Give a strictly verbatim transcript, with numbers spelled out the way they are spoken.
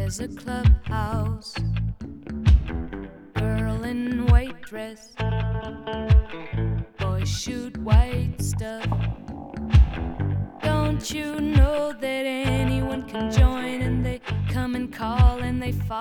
There's a clubhouse, girl in white dress, boys shoot white stuff. Don't you know that anyone can join, and they come and call and they follow?